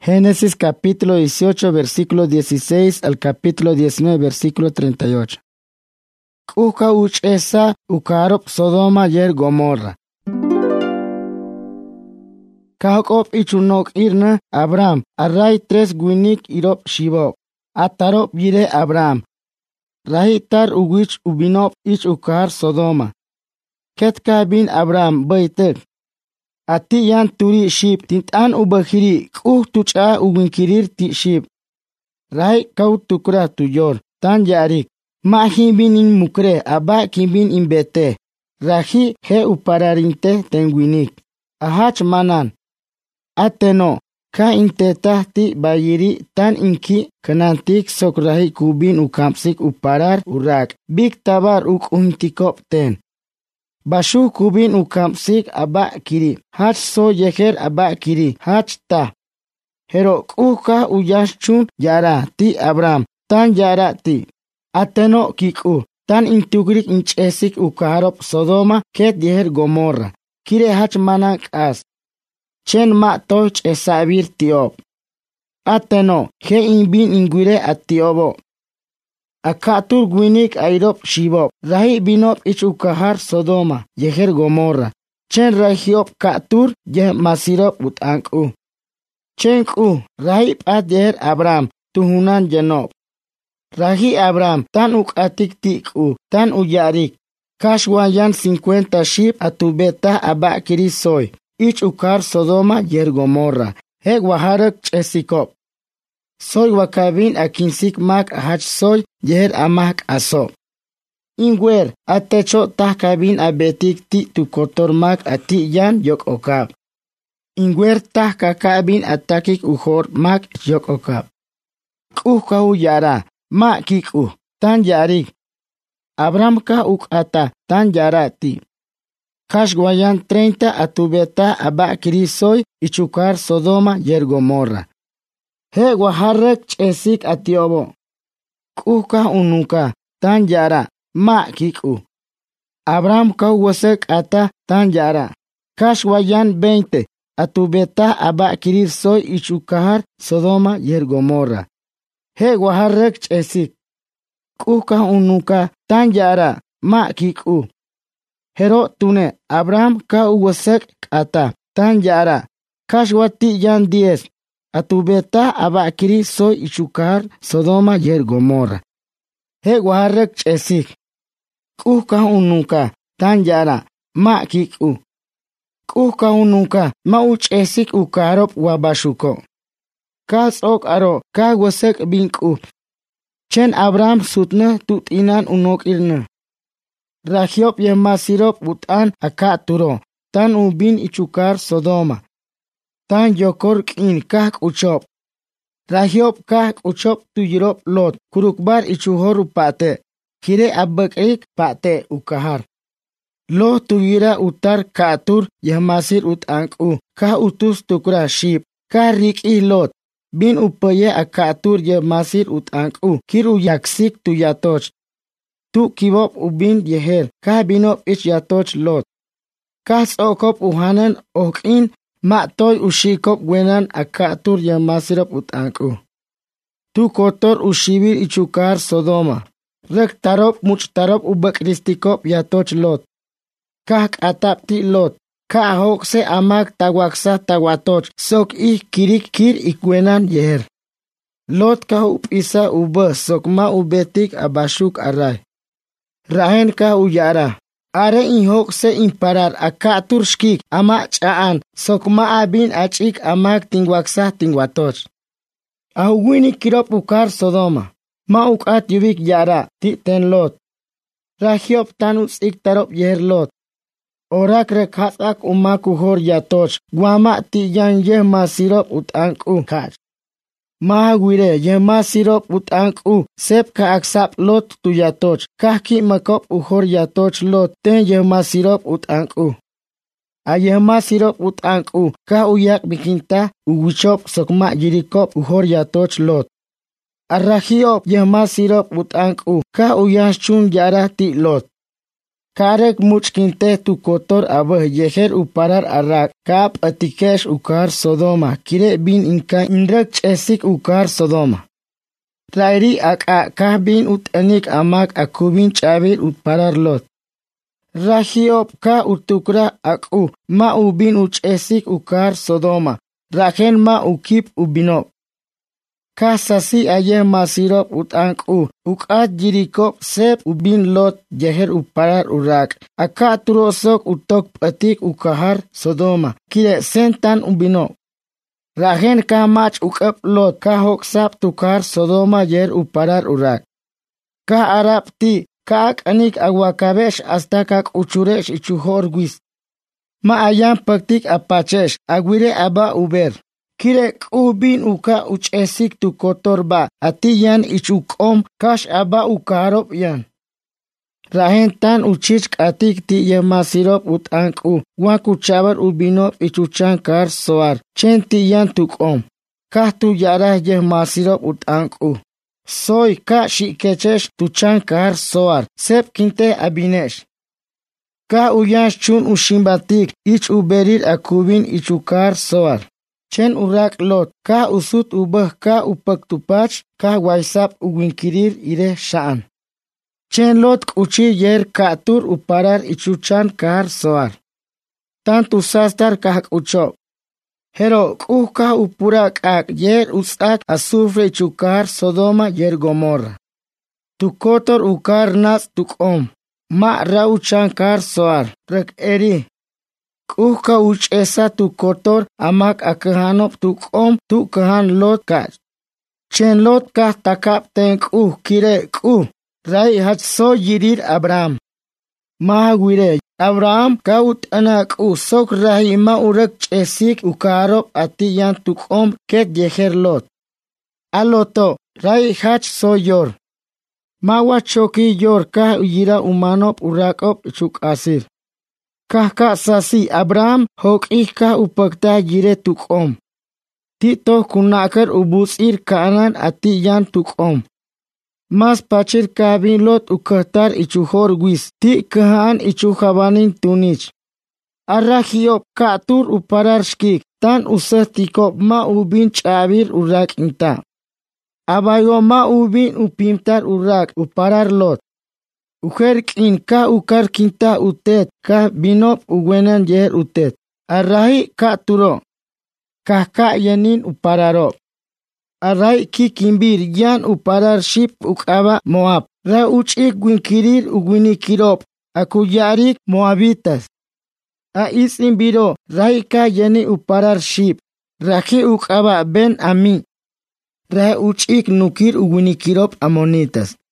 Génesis capítulo 18, versículo 16 al capítulo 19, versículo 38. Kuka uchesa ukarop Sodoma yer Gomorra. Kahokop ichunok irna Abraham, array 3 guinik irop shibok. Atarop yire Abraham. Rahitar uwich ubinop ich ukar Sodoma. Ketka bin Abraham baitek. Ati yan turi shib tintan ubahiri tucha uwinkirir ti shib. Rai kau tukra tuyor tan yarik. Ma himbin mukre aba kimbin imbete. Rahi he upararinte tenguinik. Ahach manan. Ateno ka inteta ti bayiri tan inki kanantik sokrahi kubin ukamsik uparar urak. Big tabar untikop ten. Bashu kubin ukamsik aba kiri. Hach so yeher aba kiri. Hach ta. Hero kuka uyashchun yara ti Abraham. Tan yara ti. Ateno kiku. Tan intugrik inchesik ukaharop Sodoma ket yeher Gomorra. Kire hach manak as. Chen ma toch esabir tiop. Ateno he inbin inguire atiobo. Akatur guinik airop shibop. Rahi binop ich ukahar Sodoma, yeher Gomorra. Chen rahiop katur yeh masirop utanku. Chen ku rahi pat yeher Abraham, tuhunan jenop. Rahi Abraham tan ukatik tiku, tan uyarik. Kashwayan 50 ship atubeta aba kiri soy. Ich ukar Sodoma yer Gomorra. He waharak chesikop. Soy wakabin akinsik mak hach soy yer amak aso. Ingwer atecho tahkabin abetik ti tukotor mak ati yan yok okap. Ingwer tahkakabin atakik uhor mak yok okap. Kau yara ma kiku tan yarik. Abraham ka ukata tan yarati. Kashwayan 30 atubeta aba kirisoy ichukar Sodoma yer Gomorra. He waharek chesik atiobo. Kuka unuka tan yara ma kiku. Abraham ka wasek ata tan yara. Kashwayan 20 atubeta aba kirisoy ichukar Sodoma yer Gomorra. He waharek chesik. Kuka unuka tan yara ma kiku. Hero tune Abraham ka wasek ata tan yara. Kashwati yan 10. Atubeta aba kiri soy ichukar Sodoma yer Gomorra. He waharek chesik. Kuka unuka tan yara ma kiku. Kuka unuka ma uchesik ukarop wabashuko. Kas ok aro ka wasek binku. Chen Abraham sutne tutinan unok irne. Rahiop yemasirop utan akaturo. Tan ubin ichukar Sodoma. Tan yokor kin kak uchop. Rahiop kak uchop tuyirop lot. Kurukbar ichuhor upate. Kire abakik pate ukahar. Lo tuyira utar katur yemasir utanku. Ka utus tukra ship. Ka riki lot. Bin upaye akatur yemasir utanku. Kiru yaksik tuyatoch. Tu kibop ubin yeher. Ka binop ich yatoch lot. Kas okop uhanen okin. Ma toy ushikop wenan akatur yamasirop utanku. Tu kotor ushibir ichukar Sodoma. Rek tarop much tarop ubakristikop yatoch lot. Kak atapti lot. Ka ahokse amak tawaksa tawatoch. Sok kirik kir ikwenan yeher. Lot ka upisa uba sokma ubetik abashuk aray. Rahen ka uyara. Are inhok se imparar akatur shkik ama chaan sokma abin achik amak tingwaksa tingwatoch. Ahuwini kirop ukar Sodoma. Ma ukat yubik yara ti ten lot. Rahiop tanus iktarop yer lot. Orak rekhatak umakuhor yatoch. Guama ti yan yeh masirop utanku kach. Mahagwire yema sirop utanku sep ka aksap lot tu yatoch. Kahki makop uhor yatoch lot ten yema sirop utanku. A yema sirop utanku ka uyak bikinta uwichop sokma yirikop uhor yatoch lot. Arrahiop yema sirop utanku ka uyash chun yara ti lot. Karek muchkinte tu kotor abah yeher uparar arak. Kap atikesh ukar Sodoma. Kire bin inka indrak chesik ukar Sodoma. Rairi ak bin utanik amak akubin chabir utparar lot. Rahiop ka utukra aku ma ubin uchesik ukar Sodoma. Rahen ma ukip ubinop. Kasasi aye masirop utanku ukat jirikop sep ubin lot jeher uparar urak. Aka turosok utok patik ukahar Sodoma. Kire sentan ubinop. Rahen ka mach ukap lot ka hoksap tukar Sodoma yer uparar urak. Ka arap ti kak anik aguakabesh hasta kak uchuresh ichuhor guis. Ma ayan paktik apachesh aguire aba uber. Kirek ubin uka uchesik tu kotorba atiyan ichukom kash aba ukarop yan. Rahen tan uchich atik ti yemasirop utanku waku chabar ubinop ichuchan kar soar chen ti yan tukom. Kah tu yarah yemasirop utanku. Soy ka shikechesh tuchan kar soar sep kinte abinesh. Ka uyash chun ushimbatik ich uberir akubin ichukar soar. Chen urak lot ka usut ubah ka upaktupach ka waisap uwinkirir ire shaan. Chen lot kuchi yer katur uparar ichuchan kar soar. Tant usastar kah uchop. Hero ka upurak ak yer usak azufre ichukar Sodoma yer Gomorra. Tu kotor ukar nas tukom. Ma rauchan kar soar rek eri. Ka uchesa tu kotor amak akahanop tukom tu kahan lot kach. Chen lot kah takap tenk kire rai hach so yirir Abraham. Mahagwire Abraham kaut anak sok rahi ma urak chesik ukarop atiyan tukom ket yeher lot. Aloto rai hach so yor. Mawa choki yor kah yira umanop urakop chuk asir. Kah sasi Abraham hok ka upakta yire tukom. Tito kunakar ubusir kaanan atiyan tukom. Mas pachir kabin lot ukatar ichuhor guis. Ti kahan ichuhabanin tunich. Arrahiop katur uparar shkik. Tan usahtikop ma ubin chabir urak inta. Abayo ma ubin upimtar urak uparar lot. Uher kin ka ukar kinta utet ka binop uwenan yer utet. Arrahi ka turo. Ka yanin upararop. Array ki kimbir yan uparar ship ukaba Moab. Ra uchik gwinkirir ugwinikirop. Akuyarik Moabitas. A isin biro ray ka yani uparar ship. Rahi ukaba ben ami. Ra uchik nukir ugwinikirop Amonitas.